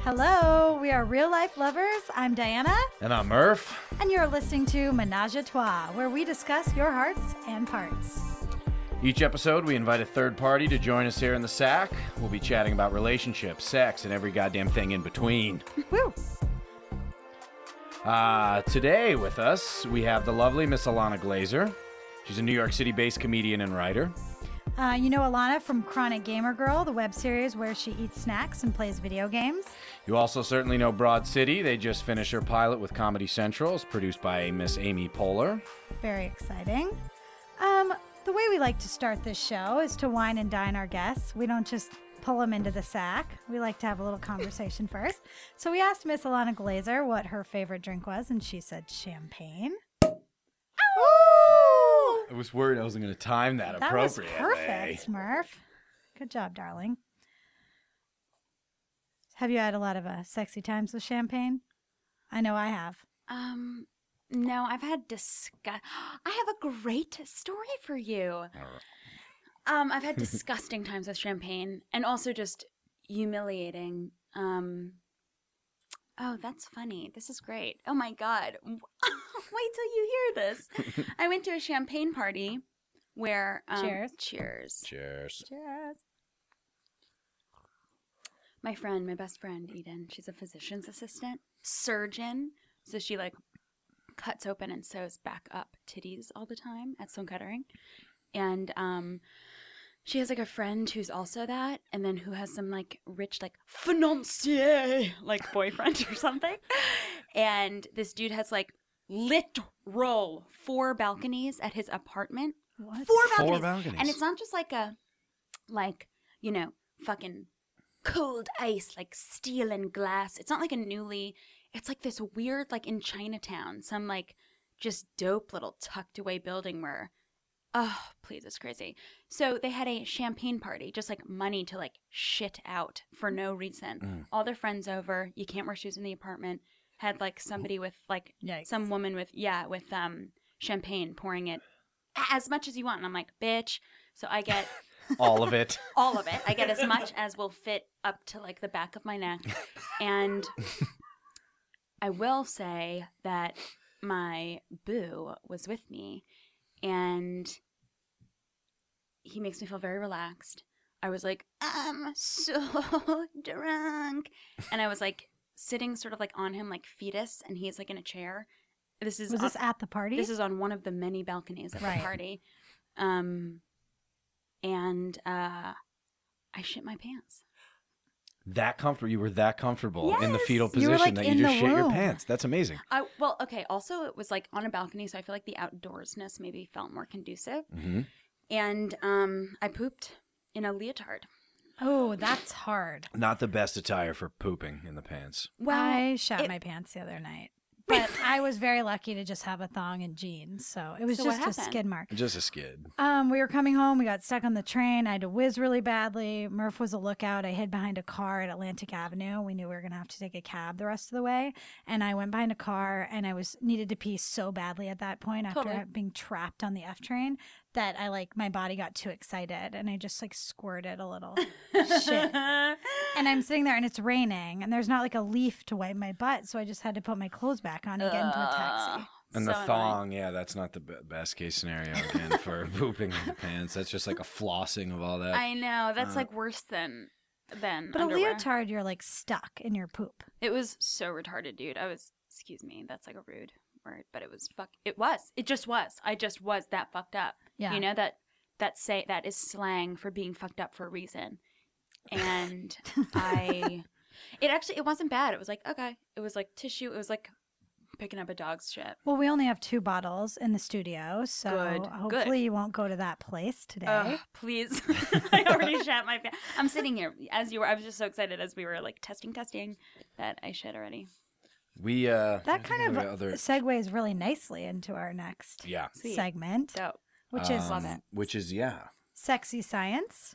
Hello, we are real life lovers. I'm Diana. And I'm Murph. And you're listening to Menage a Trois, where we discuss your hearts and parts. Each episode, we invite a third party to join us here in the sack. We'll be chatting about relationships, sex, and every goddamn thing in between. Woo! Today with us, we have the lovely Miss Ilana Glazer. She's a New York City-based comedian and writer. You know Ilana from Chronic Gamer Girl, the web series where she eats snacks and plays video games. You also certainly know Broad City. They just finished their pilot with Comedy Central. It's produced by Miss Amy Poehler. Very exciting. The way we like to start this show is to wine and dine our guests. We don't just pull them into the sack. We like to have a little conversation first. So we asked Miss Ilana Glazer what her favorite drink was, and she said champagne. I was worried I wasn't going to time that appropriately. That was perfect, Murph. Good job, darling. Have you had a lot of sexy times with champagne? I know I have. No, I've had I have a great story for you. I've had disgusting times with champagne and also just humiliating. Oh, that's funny. This is great. Oh my God. Wait till you hear this. I went to a champagne party where Cheers. Cheers. My best friend, Eden, she's a physician's assistant, surgeon. So she cuts open and sews back up titties all the time at Sloan Kettering. And she has a friend who's also that, and then who has some rich financier boyfriend or something. And this dude has literal 4 balconies at his apartment. What? 4 balconies. And it's not just fucking cold ice, steel and glass. It's not it's this weird, in Chinatown, some just dope little tucked away building where, oh, please, it's crazy. So they had a champagne party, just money to shit out for no reason. All their friends over. You can't wear shoes in the apartment. Had somebody with Yikes. some woman with champagne pouring it as much as you want. And I'm like, bitch. So I get all of it. All of it. I get as much as will fit up to the back of my neck. And I will say that my boo was with me, and he makes me feel very relaxed. I was like, I'm so drunk. And I was sitting sort of on him like fetus, and he's in a chair. Was this at the party? This is on one of the many balconies at the party. And I shit my pants. That comfortable? You were that comfortable in the Yes. fetal You were, position that you in just the shit your womb. pants. That's amazing. Well, okay. Also, it was on a balcony, so I feel the outdoorsness maybe felt more conducive. Mm-hmm. And I pooped in a leotard. Oh, that's hard. Not the best attire for pooping in the pants. Well, I shat my pants the other night. But I was very lucky to just have a thong and jeans, so it was So what just a happened? skid mark. Just a skid. We were coming home. We got stuck on the train. I had to whiz really badly. Murph was a lookout. I hid behind a car at Atlantic Avenue. We knew we were going to have to take a cab the rest of the way. And I went behind a car, and I needed to pee so badly at that point after Totally. being trapped on the F train that my body got too excited, and I just squirted a little shit. And I'm sitting there, and it's raining, and there's not a leaf to wipe my butt, so I just had to put my clothes back on and get into a taxi. And So the annoying. thong, yeah, that's not the best case scenario again for pooping in the pants. That's just a flossing of all that. I know. That's worse than But underwear. a leotard, you're stuck in your poop. It was so retarded, dude. Excuse me, that's a rude word, but it was It just was. I just was that fucked up. Yeah. You know, that is slang for being fucked up for a reason. And it wasn't bad. It was okay. It was tissue. It was picking up a dog's shit. Well, we only have 2 bottles in the studio, so Good, hopefully good. you won't go to that place today. Please. I already shat my pants. I'm sitting here as you were. I was just so excited as we were testing that I shit already. We That kind of segues really nicely into our next Sweet. segment, Dope. which is which is Sexy Science.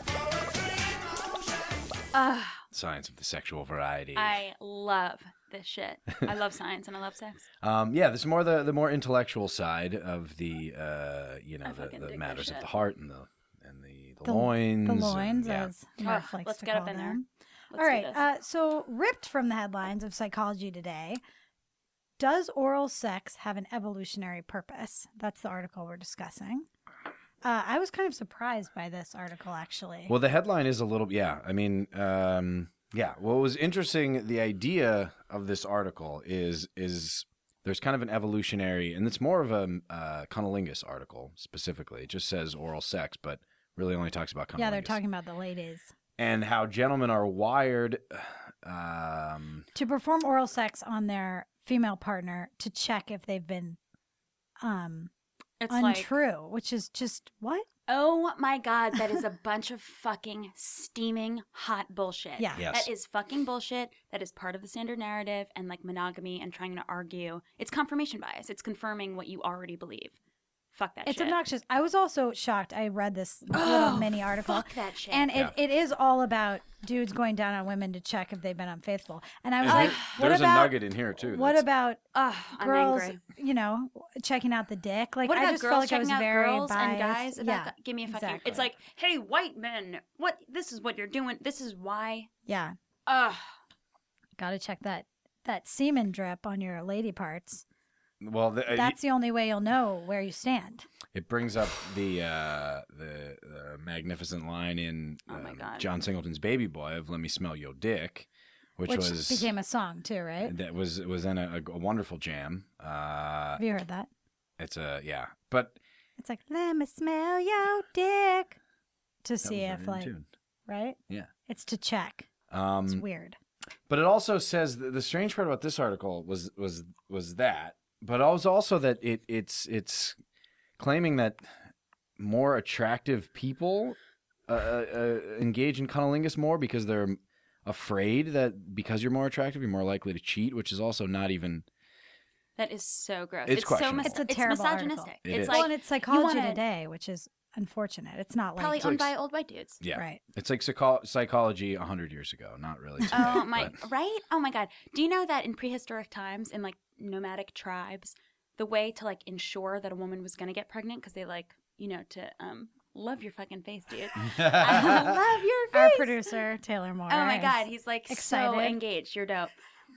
science of the sexual variety. I love this shit. I love science and I love sex. This is more the more intellectual side of the fucking the dig matters that of the shit. heart and the loins. The loins, and, as Murph likes let's to get call up in there. them. All right. So, ripped from the headlines of Psychology Today, does oral sex have an evolutionary purpose? That's the article we're discussing. I was kind of surprised by this article, actually. Well, the headline is a little, yeah. I mean, yeah. What was interesting, the idea of this article is there's kind of an evolutionary, and it's more of a cunnilingus article specifically. It just says oral sex, but really only talks about cunnilingus. Yeah, they're talking about the ladies. And how gentlemen are wired to perform oral sex on their female partner to check if they've been it's untrue, which is just what? Oh my God, that is a bunch of fucking steaming hot bullshit. Yeah. Yes. That is fucking bullshit. That is part of the standard narrative and like monogamy and trying to argue. It's confirmation bias. It's confirming what you already believe. Fuck that shit. It's obnoxious. I was also shocked. I read this little mini article. Fuck that shit. And it is all about dudes going down on women to check if they've been unfaithful. And I was like, what there's about a nugget in here too. What about I'm girls, angry. checking out the dick? Like, What about I just girls felt like I checking was out very girls biased. and guys? Yeah, Give me a fucking. exactly. It's like, hey, white men, what? This is what you're doing. This is why. Yeah, Ugh. got to check that semen drip on your lady parts. Well, That's the only way you'll know where you stand. it brings up the magnificent line in Oh my God. John Singleton's Baby Boy of "Let Me Smell Your Dick," which was became a song too, right? that was in a wonderful jam. Have you heard that? It's but It's like, let me smell your dick to that see was if, very in like, tune. right? Yeah. It's to check. It's weird. But it also says the strange part about this article was that, but it was also that it's claiming that more attractive people engage in cunnilingus more because they're afraid that because you're more attractive, you're more likely to cheat, which is also not even. That is so gross. It's so questionable. It's a terrible misogynistic. article. It It's is. like Well, and it's Psychology wanna- Today, which is unfortunate. It's not like probably owned by old white dudes. Yeah, right. It's like psychology 100 years ago, not really. Today, Oh my, but- right? Oh my God. Do you know that in prehistoric times, in like nomadic tribes, the way to like ensure that a woman was going to get pregnant, because they like, to love your fucking face, dude. I love your face. Our producer, Taylor Moore. Oh my is God. He's like so excited. engaged. You're dope.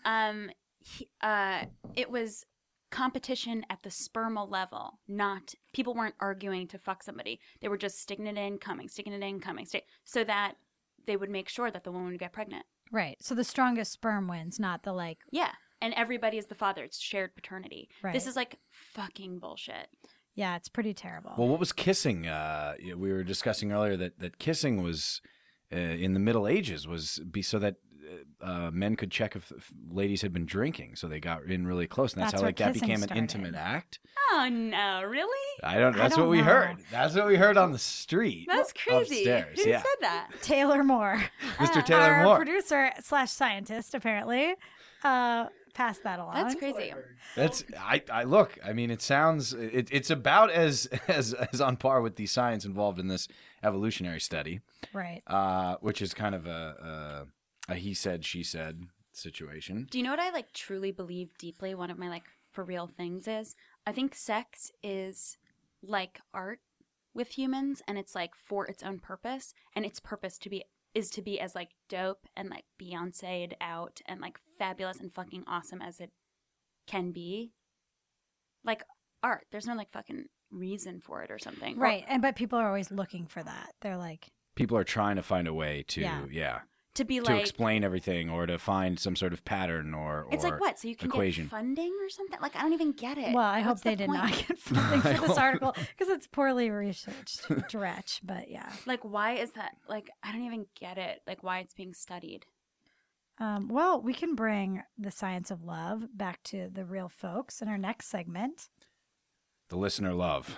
It was competition at the spermal level, not people weren't arguing to fuck somebody. They were just sticking it in, coming, so that they would make sure that the woman would get pregnant. Right. So the strongest sperm wins, not the like. Yeah. And everybody is the father. It's shared paternity. Right. This is like fucking bullshit. Yeah, it's pretty terrible. Well, what was kissing? We were discussing earlier that kissing was in the Middle Ages so that men could check if ladies had been drinking, so they got in really close, and that's That's how where like that kissing became an started. intimate act. Oh no, really? That's don't what we know. heard. That's what we heard on the street. That's crazy. Upstairs. Who Yeah. said that? Taylor Moore, Mr. Taylor our Moore. producer / scientist, apparently, passed that along. That's crazy. I look. I mean, it sounds. It's about as on par with the science involved in this evolutionary study, Right. which is kind of a he said she said situation. Do you know what I like truly believe deeply? One of my like for real things is I think sex is like art with humans, and it's like for its own purpose, and its purpose is to be as like dope and like Beyonce'd out and like fabulous and fucking awesome as it can be. Like art, there's no like fucking reason for it or something. Right. But people are always looking for that. They're like, People are trying to find a way to to be to like explain everything or to find some sort of pattern or it's like what? So you can equation. get funding or something? Like I don't even get it. well, I hope What's they the did not point? get funding for this article because it's poorly researched. Dretch, but yeah. Like why is that? Like I don't even get it. Like why it's being studied. Well, we can bring the science of love back to the real folks in our next segment. The listener love.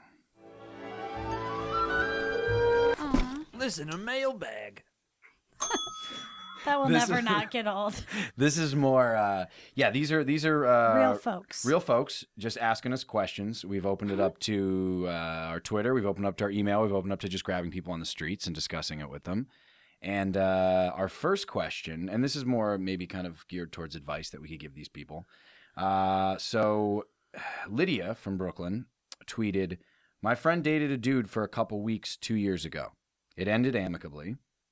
Aw. Listener mailbag. That will This never is- not get old. This is more. These are Real folks. Real folks just asking us questions. We've opened it up to our Twitter. We've opened up to our email. We've opened up to just grabbing people on the streets and discussing it with them. And our first question, and this is more maybe kind of geared towards advice that we could give these people. So Lydia from Brooklyn tweeted, "My friend dated a dude for a couple weeks 2 years ago. It ended amicably.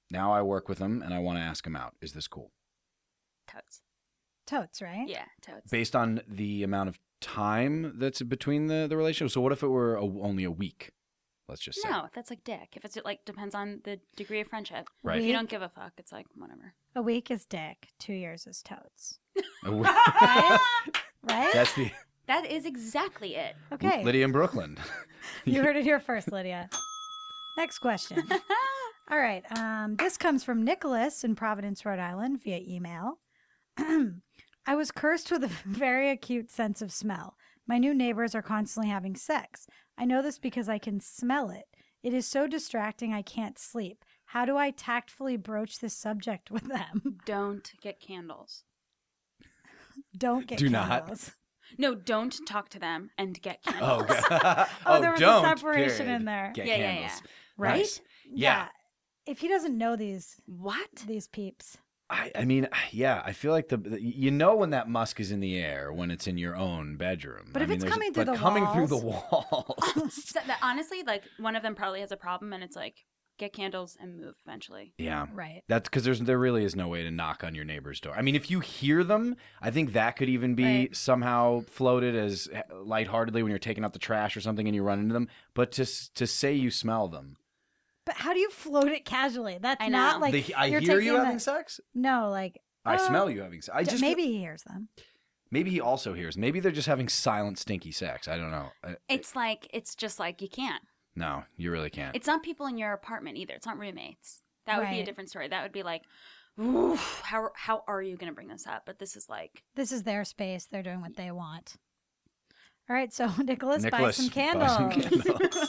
Now I work with him and I want to ask him out. Is this cool? Totes. Totes, right? Yeah, totes. Based on the amount of time that's between the relationship. So what if it were only a week? Let's just say. No, that's like dick. If it's like depends on the degree of friendship. Right. If you don't give a fuck, it's like whatever. A week is dick. 2 years is totes. A week. Right? Right? That's the That is exactly it. Okay. Lydia in Brooklyn. You heard it here first, Lydia. Next question. All right. This comes from Nicholas in Providence, Rhode Island via email. I was cursed with a very acute sense of smell. My new neighbors are constantly having sex. I know this because I can smell it. It is so distracting I can't sleep. How do I tactfully broach this subject with them? Don't get candles. Don't get Do not. candles. No, don't talk to them and get Oh, candles. God. Oh, there was a don't, separation period. in there. Get Yeah, yeah, candles. Right? Nice. Yeah. If he doesn't know these What? peeps. I mean, yeah, I feel like you know when that musk is in the air when it's in your own bedroom. But if it's there's- coming through but the coming through the walls. walls. So that, honestly, like one of them probably has a problem, and it's like get candles and move eventually. Yeah. Right. That's because there really is no way to knock on your neighbor's door. I mean, if you hear them, I think that could even be Right. somehow floated as lightheartedly when you're taking out the trash or something and you run into them. But to say you smell them. But how do you float it casually? That's I not know. like I you're hear taking you having the- sex. No, like I smell you having sex. I just maybe he hears them. maybe he also hears. Maybe they're just having silent, stinky sex. I don't know. It's just like you can't. No, you really can't. It's not people in your apartment either. It's not roommates. That would be a Right. different story. That would be like, oof, how are you going to bring this up? But this is like, This is their space. They're doing what they want. All right, so Nicholas, buy Nicholas, some buy candles. some candles.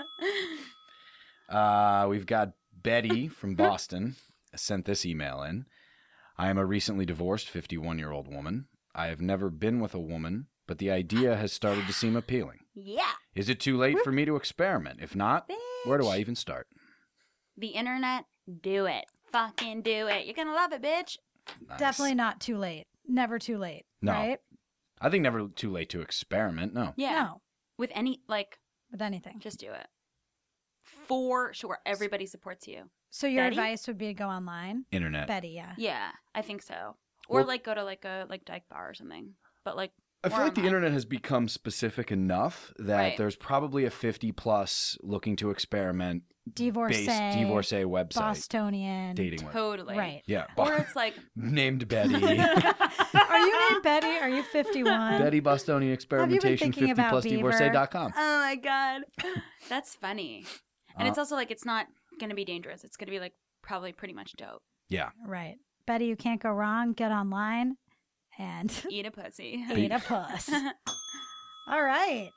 We've got Betty from Boston sent this email in. I am a recently divorced 51-year-old woman. I have never been with a woman, but the idea has started to seem appealing. yeah, Is it too late for me to experiment? If not, where do I even start? the internet, do it. Fucking do it. You're going to love it, bitch. Nice. Definitely not too late. Never too late. No. Right? I think never too late to experiment. No. Yeah. No, With any, like, with anything. just do it. For sure. Everybody supports you. So your Betty? advice would be to go online? Internet. Betty, yeah. Yeah, I think so. Or Well- like go to like a dyke bar or something. But like, I feel or like the online. internet has become specific enough that Right. there's probably a 50+ looking to experiment Divorcee. based divorcee website Bostonian. dating web. Totally. Right. Yeah. Or it's like, Named Betty. Are you named Betty? Are you 51? Betty Bostonian Experimentation thinking about 50 plus Beaver? divorcee.com. oh my God. That's funny. And it's Uh, also like, it's not going to be dangerous. It's going to be like probably pretty much dope. Yeah. Right. Betty, you can't go wrong. Get online and Eat a pussy. eat a puss. All right.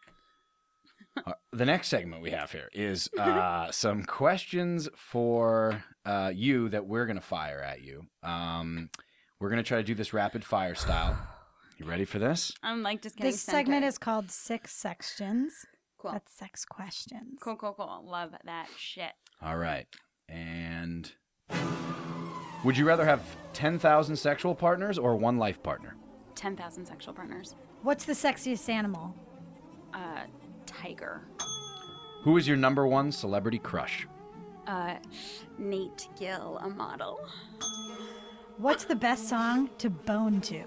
The next segment we have here is some questions for you that we're going to fire at you. We're going to try to do this rapid fire style. You ready for this? I'm like just getting This segment centered. is called Six Sections. cool. That's sex questions. Cool, cool, cool. Love that shit. All right. And would you rather have 10,000 sexual partners or one life partner? 10,000 sexual partners. What's the sexiest animal? Tiger. Who is your number one celebrity crush? Nate Gill, a model. What's the best song to bone to?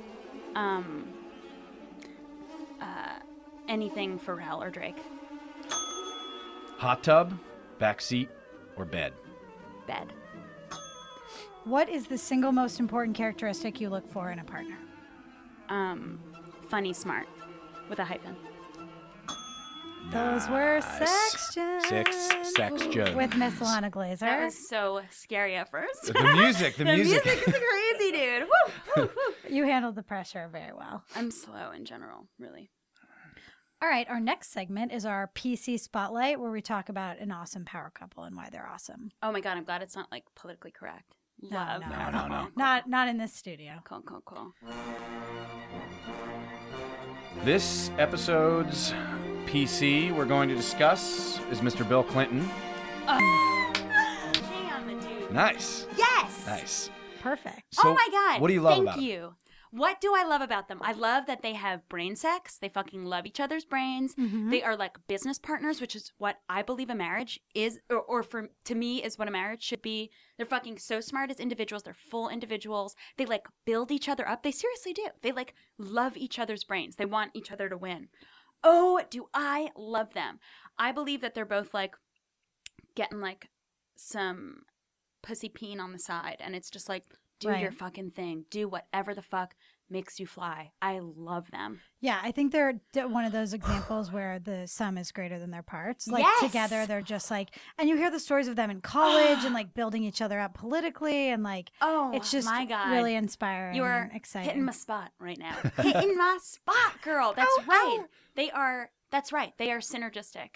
Anything Pharrell or Drake. Hot tub, back seat, or bed? Bed. What is the single most important characteristic you look for in a partner? Funny, smart. With a hyphen. Those were Nice. sections. Six sections. With Miss Alana Glazer. That was so scary at first. The music, the music. is crazy, dude. Woo, woo, woo. You handled the pressure very well. I'm slow in general, really. All right, our next segment is our PC Spotlight, where we talk about an awesome power couple and why they're awesome. Oh my God, I'm glad it's not like politically correct. No, Love no, that. no. Not in this studio. Cool, cool, cool. This episode's PC we're going to discuss is Mr. Bill Clinton. Damn, dude. Nice. Yes. Nice. Perfect. So, oh my God. What do you love Thank about him? you. What do I love about them? I love that they have brain sex. They fucking love each other's brains. Mhm. They are like business partners, which is what I believe a marriage is, to me is what a marriage should be. They're fucking so smart as individuals. They're full individuals. They like build each other up. They seriously do. They like love each other's brains. They want each other to win. Oh, do I love them. I believe that they're both like getting like some pussy peen on the side, and it's just like, do Right. your fucking thing. Do whatever the fuck makes you fly. I love them. Yeah, I think they're one of those examples where the sum is greater than their parts. Like Yes! together, they're just like, and you hear the stories of them in college and like building each other up politically, and like Oh, it's just my God. really inspiring. You are and exciting. hitting my spot right now. Hitting my spot, girl. That's Ow, right. ow. That's right. They are synergistic.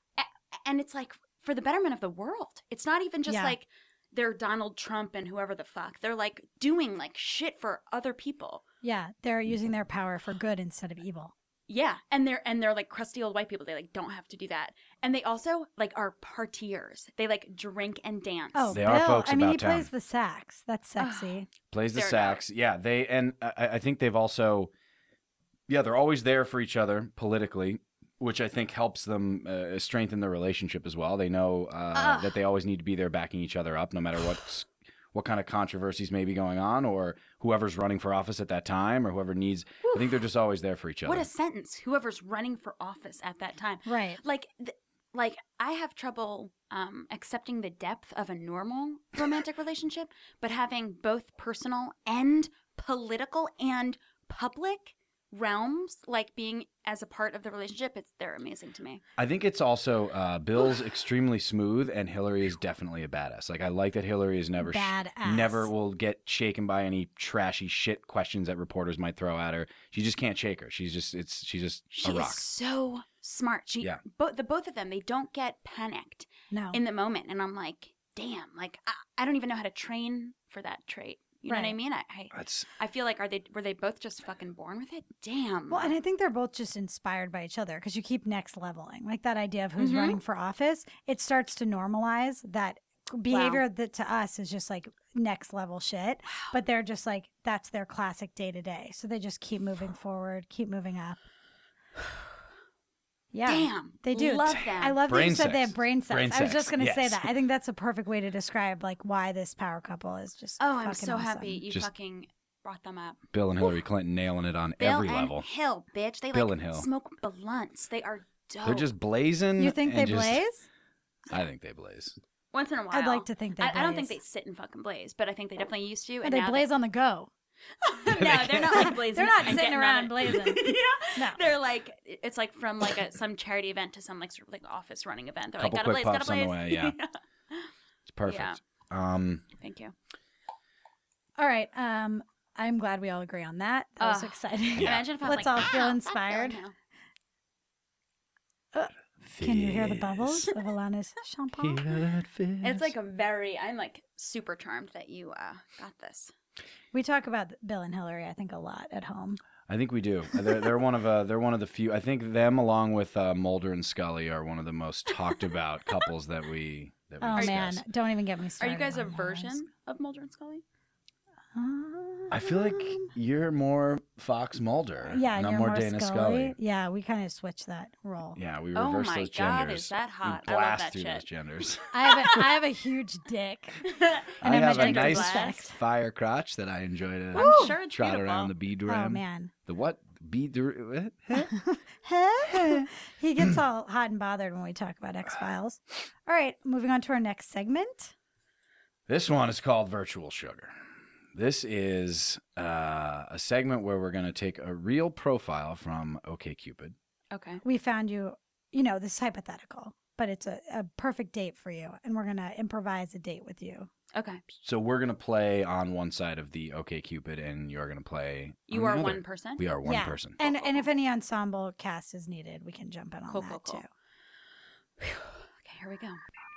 And it's like for the betterment of the world. It's not even just Yeah. like they're Donald Trump and whoever the fuck. They're like doing like shit for other people. Yeah, they're using their power for good instead of evil. Yeah, and they're like crusty old white people. They like don't have to do that. And they also like are partiers. They like drink and dance. Oh, They Bill, are folks I mean, he about town. plays the sax. That's sexy. Plays the They're sax. Yeah, they and I think they've also, they're always there for each other politically, which I think helps them strengthen their relationship as well. They know that they always need to be there backing each other up, no matter what kind of controversies may be going on, or whoever's running for office at that time, or whoever needs. I think they're just always there for each other. What a sentence! Whoever's running for office at that time. Right. Like I have trouble accepting the depth of a normal romantic relationship, but having both personal and political and public realms, like being as a part of the relationship, they're amazing to me. I think it's also Bill's extremely smooth, and Hillary is definitely a badass. Like I like that Hillary is never Badass. will get shaken by any trashy shit questions that reporters might throw at her. She just can't shake her. She's just She a rock. is so smart. Yeah. The both of them, they don't get panicked No. in the moment, and I'm like, damn, like I don't even know how to train for that trait. You know what I Right. mean? That's I feel like were they both just fucking born with it? Damn. Well, and I think they're both just inspired by each other because you keep next leveling. Like that idea of who's Mhm. running for office, it starts to normalize that behavior that to us is just like next level shit. But they're just like, that's their classic day to day. So they just keep moving forward, keep moving up. Yeah. Damn. They do. Love them. I love that Brain you said they sex. have brain sex. Brain I was sex, just going to say yes. that. I think that's a perfect way to describe like why this power couple is just Oh, I'm fucking so awesome. happy you Just- fucking brought them up. Bill and Hillary Clinton nailing it on Bill every and level. Hill, bitch. They Bill like and Hill. smoke blunts. They are dope. They're just blazing. You think they and just- blaze? I think they blaze. once in a while. I'd like to think they I don't think blaze. they sit and fucking blaze, but I think they definitely used to. Or And they now blaze on the go. no, they're not like blazing. They're not and sitting getting around on it. blazing. yeah. No. They're like, it's like from like some charity event to some like sort of like office running event. They're Couple like, gotta quick blaze, gotta puffs on the blaze. way, yeah. It's perfect. Yeah. Thank you. All right. I'm glad we all agree on that. That was exciting. Yeah. Imagine if I was Let's like, all feel "Ah, fuck inspired." Bill now." Can you hear the bubbles of Alana's champagne? It's like I'm like super charmed that you got this. We talk about Bill and Hillary, I think, a lot at home. I think we do. They're one of the few. I think them, along with Mulder and Scully, are one of the most talked about couples that we Oh discuss. man, don't even get me Are started. you guys a on those. version of Mulder and Scully? I feel like you're more Fox Mulder. Yeah, and and I'm you're more more Dana Scully. Scully. Yeah, we kind of switched that role. Yeah, we Oh reverse my those God, genders. is that hot? We I love blast that through shit. those genders. I have a huge dick. I And I'm have a dick nice blast. fire crotch that I enjoy to I'm sure it's trot beautiful. around the bead rim. Oh man. The what? Bead rim? He gets all hot and bothered when we talk about X-Files. All right, moving on to our next segment. This one is called Virtual Sugar. This is a segment where we're going to take a real profile from OkCupid. Okay. We found you, this is hypothetical, but it's a perfect date for you, and we're going to improvise a date with you. Okay. So we're going to play on one side of the OkCupid, and you're going to play You on are the other. one person? We are one yeah. person. And if any ensemble cast is needed, we can jump in on Cool, that cool, cool. too. Okay, here we go.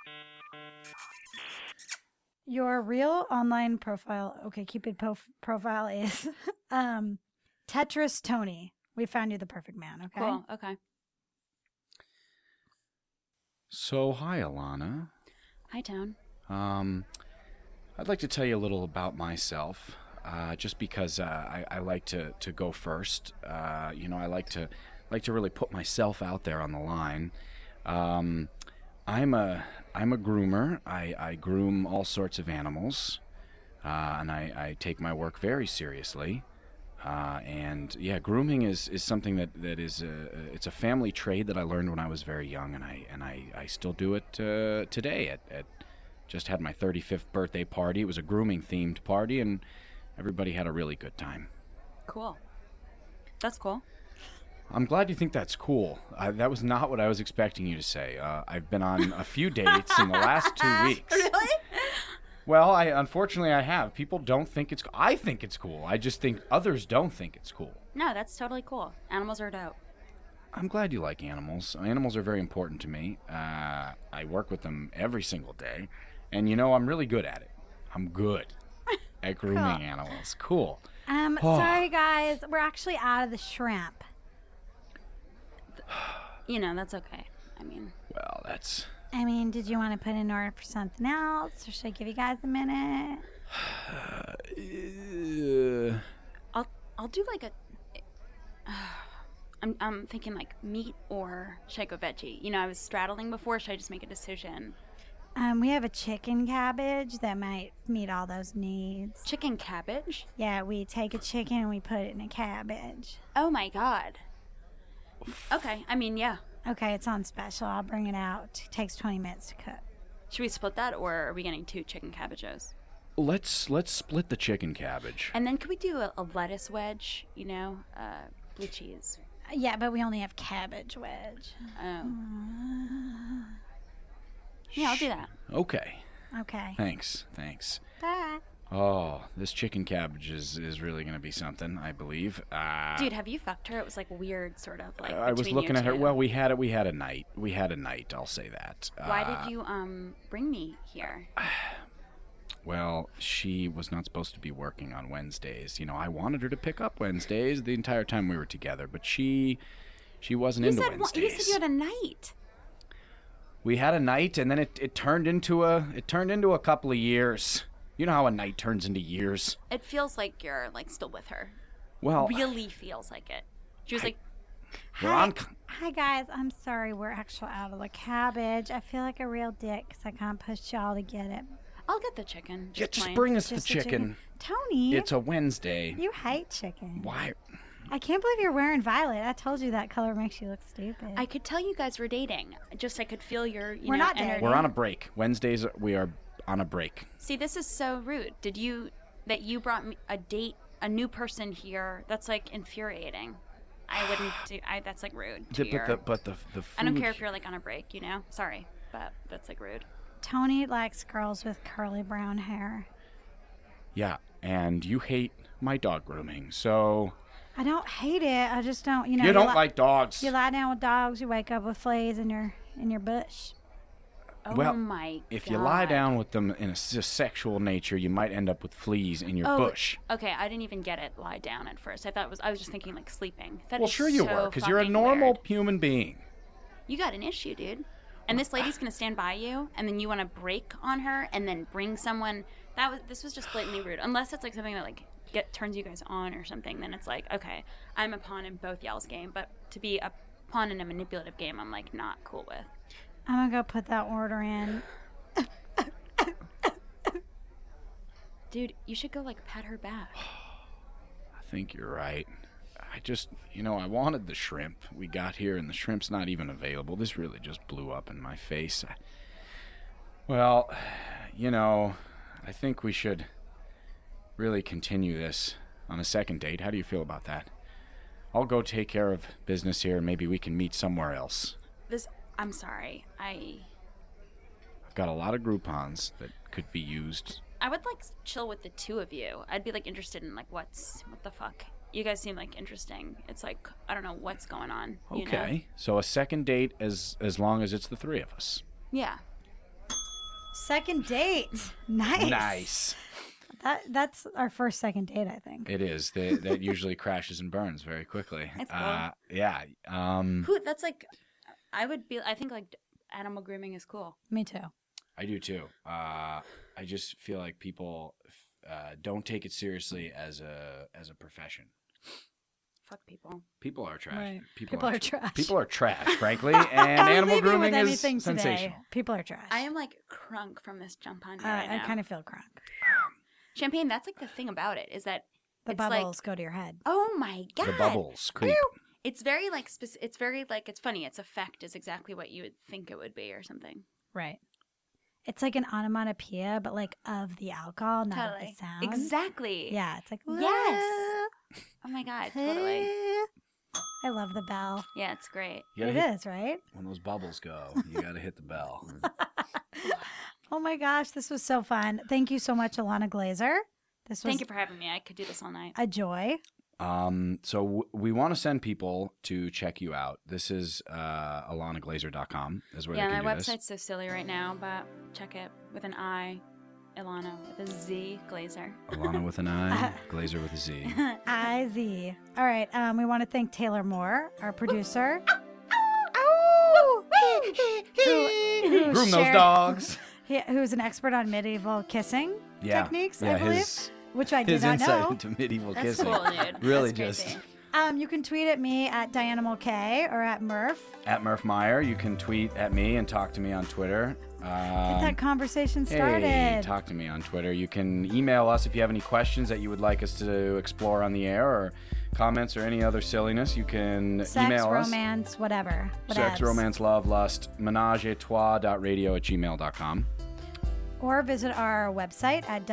Your real online profile, OkCupid profile is Tetris Tony. We found you the perfect man, okay? Cool. Okay. So, hi, Alana. Hi, Tone. I'd like to tell you a little about myself. just because I like to go first. I like to really put myself out there on the line. I'm a groomer. I groom all sorts of animals, and I take my work very seriously. And yeah, grooming is something that is it's a family trade that I learned when I was very young, and I still do it today. At just had my 35th birthday party. It was a grooming themed party, and everybody had a really good time. Cool. That's cool. I'm glad you think that's cool. That was not what I was expecting you to say. I've been on a few dates in the last 2 weeks. Really? Well, unfortunately I have. People don't think it's. I think it's cool. I just think others don't think it's cool. No, that's totally cool. Animals are dope. I'm glad you like animals. Animals are very important to me. I work with them every single day, and I'm really good at it. I'm good at grooming animals. Cool. Sorry guys, we're actually out of the shrimp. That's okay. Well, that's. Did you want to put in order for something else, or should I give you guys a minute? I'll do like a. I'm thinking like meat, or should I go veggie? I was straddling before. Should I just make a decision? We have a chicken cabbage that might meet all those needs. Chicken cabbage? Yeah, we take a chicken and we put it in a cabbage. Oh my god. Okay, yeah. Okay, it's on special. I'll bring it out. It takes 20 minutes to cook. Should we split that, or are we getting 2 chicken cabbages? Let's split the chicken cabbage. And then could we do a lettuce wedge? Blue cheese. Yeah, but we only have cabbage wedge. Oh. Yeah, I'll do that. Okay. Okay. Thanks. Bye. Oh, this chicken cabbage is really going to be something, I believe. Dude, have you fucked her? It was like weird, sort of like. I was looking at her. Two. Well, we had a night. I'll say that. Why did you bring me here? Well, she was not supposed to be working on Wednesdays. I wanted her to pick up Wednesdays the entire time we were together, but she wasn't into Wednesdays. You said you had a night. We had a night, and then it turned into a couple of years. You know how a night turns into years. It feels like you're like still with her. Well, really feels like it. She was like, Hi guys, I'm sorry we're actually out of the cabbage. I feel like a real dick because I can't push y'all to get it. I'll get the chicken. Just bring us Just the chicken. Tony, It's a Wednesday. you hate chicken. Why? I can't believe you're wearing violet. I told you that color makes you look stupid. I could tell you guys were dating. Just I could feel your, We're not dating. energy. We're on a break. Wednesdays we are on a break. See, this is so rude. That you brought me a new person here? That's like infuriating. I wouldn't do. That's like rude. But the food. I don't care if you're like on a break. Sorry, but that's like rude. Tony likes girls with curly brown hair. Yeah, and you hate my dog grooming, so. I don't hate it. I just don't. You don't like dogs. You lie down with dogs. You wake up with fleas in your bush. Oh well, my god. if you lie down with them in a sexual nature, you might end up with fleas in your bush. Okay, I didn't even get it. Lie down at first. I was just thinking like sleeping. Well, sure you were, because you're a normal human being. You got an issue, dude. And this lady's gonna stand by you, and then you want to break on her, and then bring someone. This was just blatantly rude. Unless it's like something that like turns you guys on or something, then it's like, okay, I'm a pawn in both y'all's game. But to be a pawn in a manipulative game, I'm like not cool with. I'm gonna go put that order in. Dude, you should go like pat her back. I think you're right. I just, I wanted the shrimp. We got here and the shrimp's not even available. This really just blew up in my face. Well, I think we should really continue this on a second date. How do you feel about that? I'll go take care of business here and maybe we can meet somewhere else. I'm sorry. I've got a lot of Groupons that could be used. I would like chill with the two of you. I'd be like interested in like what the fuck. You guys seem like interesting. It's like I don't know what's going on. Okay, so a second date as long as it's the three of us. Yeah. Second date. Nice. Nice. That's our first second date, I think. It is. That usually crashes and burns very quickly. That's cool. Yeah. That's like. I think like animal grooming is cool. Me too. I do too. I just feel like people don't take it seriously as a profession. Fuck people. People are trash. Right. People are trash. People are trash, frankly, and animal Leave you with grooming is anything sensational. today. People are trash. I am like crunk from this jump on here right I now. kind of feel crunk. Champagne, that's like the thing about it is that The it's bubbles like, go to your head. oh my God. The bubbles creep. It's very like, it's very like, it's funny. Its effect is exactly what you would think it would be or something. Right. It's like an onomatopoeia, but like of the alcohol, not of the sound. Exactly. Yeah, it's like Yes. Oh my God, totally. I love the bell. Yeah, it's great. You It gotta hit- is, right? When those bubbles go, you got to hit the bell. Oh my gosh, this was so fun. Thank you so much, Ilana Glazer. This was Thank you for having me. I could do this all night. a joy. So we want to send people to check you out. This is IlanaGlazer.com is where Yeah, they can my do this. website's so silly right now, but check it with an I, Ilana with a Z, Glazer. Ilana with an I, Glazer with a Z. IZ. All right. We want to thank Taylor Moore, our producer. Groom those dogs. Who's an expert on medieval kissing techniques, I believe, which I did his not insight know. into medieval That's kissing. cool, dude. Really That's just crazy. You can tweet at me at Diana Mulcahy or at Murph. at Murph Meyer. You can tweet at me and talk to me on Twitter. Get that conversation started. Hey, talk to me on Twitter. You can email us if you have any questions that you would like us to explore on the air or comments or any other silliness. You can Sex, email us. romance, whatever. Sex, romance, love, lust, menageatrois.radio@gmail.com. Or visit our website at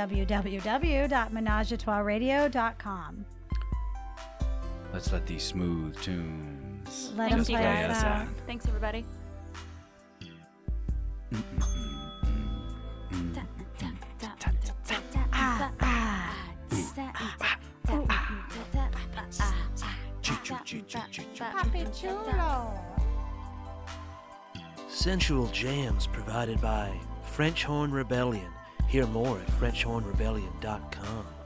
www.menageatroisradio.com. Let's let these smooth tunes Let 'em just play play us us out. out. Thanks, everybody. Sensual jams provided by French Horn Rebellion. Hear more at FrenchHornRebellion.com.